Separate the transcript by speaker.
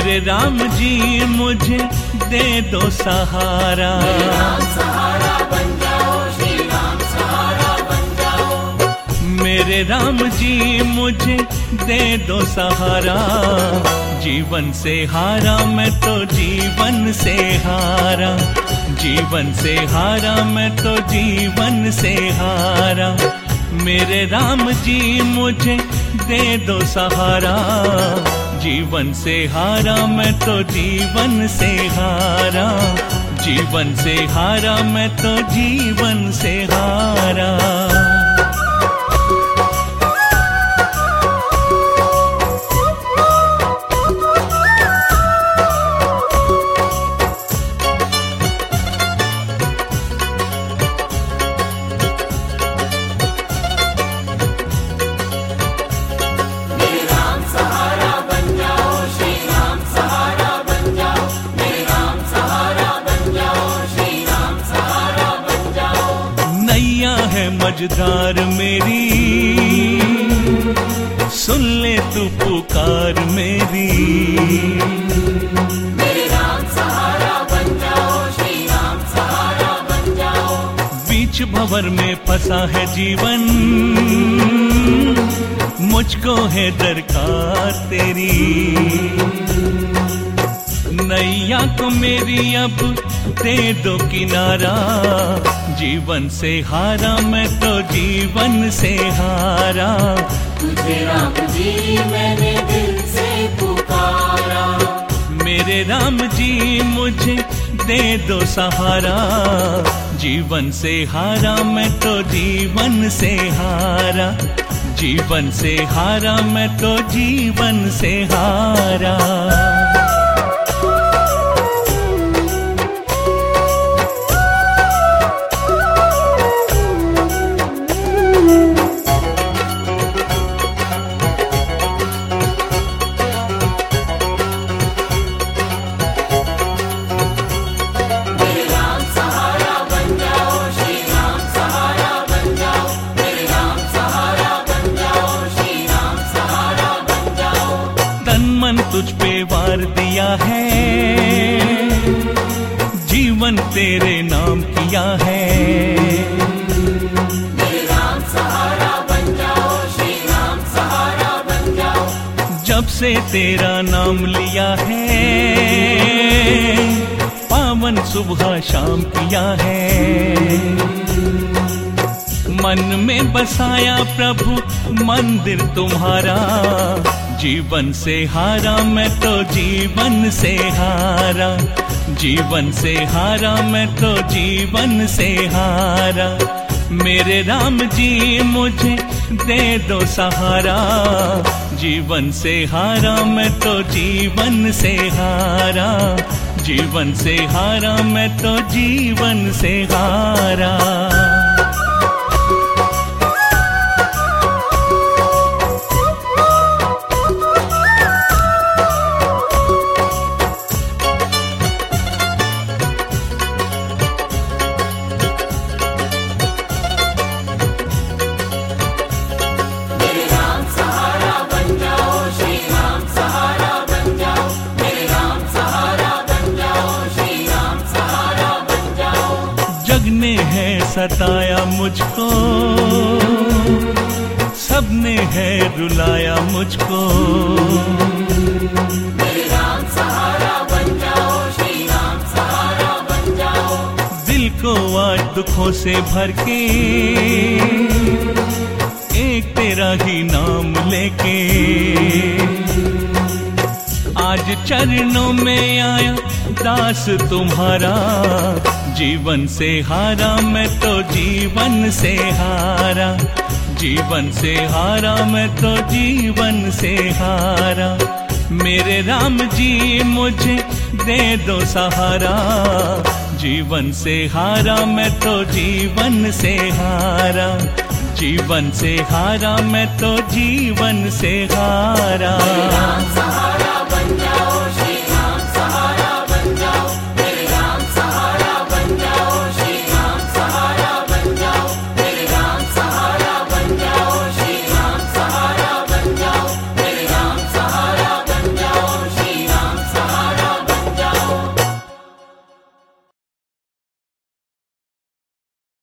Speaker 1: मेरे राम जी मुझे दे दो सहारा।
Speaker 2: सहारा बन जाओ श्री राम, सहारा बन जाओ।
Speaker 1: मेरे राम जी मुझे दे दो सहारा। जीवन से हारा मैं तो जीवन से हारा, जीवन से हारा मैं तो जीवन से हारा। मेरे राम जी मुझे दे दो सहारा। जीवन से हारा मैं तो जीवन से हारा, जीवन से हारा मैं तो जीवन से हारा। मझधार मेरी सुन ले तू पुकार मेरी।
Speaker 2: मेरे राम सहारा बन जाओ श्री राम, सहारा बन जाओ।
Speaker 1: बीच भंवर में फंसा है जीवन, मुझको है दरकार तेरी। नैया को मेरी अब दे दो किनारा। जीवन से हारा मैं तो जीवन से हारा।
Speaker 2: तुझे राम जी मैंने दिल से पुकारा।
Speaker 1: मेरे राम जी मुझे दे दो सहारा। जीवन से हारा मैं तो जीवन से हारा, जीवन से हारा मैं तो जीवन से हारा। तुझ पे वार दिया है, जीवन तेरे नाम किया है।
Speaker 2: मेरे राम सहारा बन जाओ श्री राम, सहारा बन जाओ।
Speaker 1: जब से तेरा नाम लिया है, पावन सुबह शाम किया है। मन में बसाया प्रभु मंदिर तुम्हारा। जीवन से हारा मैं तो जीवन से हारा, जीवन से हारा मैं तो जीवन से हारा। मेरे राम जी मुझे दे दो सहारा। जीवन से हारा मैं तो जीवन से हारा, जीवन से हारा मैं तो जीवन से हारा। सताया मुझको, सबने है रुलाया मुझको।
Speaker 2: मेरे राम सहारा बन जाओ श्री राम, सहारा बन जाओ।
Speaker 1: दिल को आज दुखों से भर के एक तेरा ही नाम लेके आज चरणों में आया दास तुम्हारा। जीवन से हारा मैं तो जीवन से हारा, जीवन से हारा मैं तो जीवन से हारा। मेरे राम जी मुझे दे दो सहारा। जीवन से हारा मैं तो जीवन से हारा, जीवन से हारा मैं तो जीवन से हारा।
Speaker 2: सहारा बन जाओ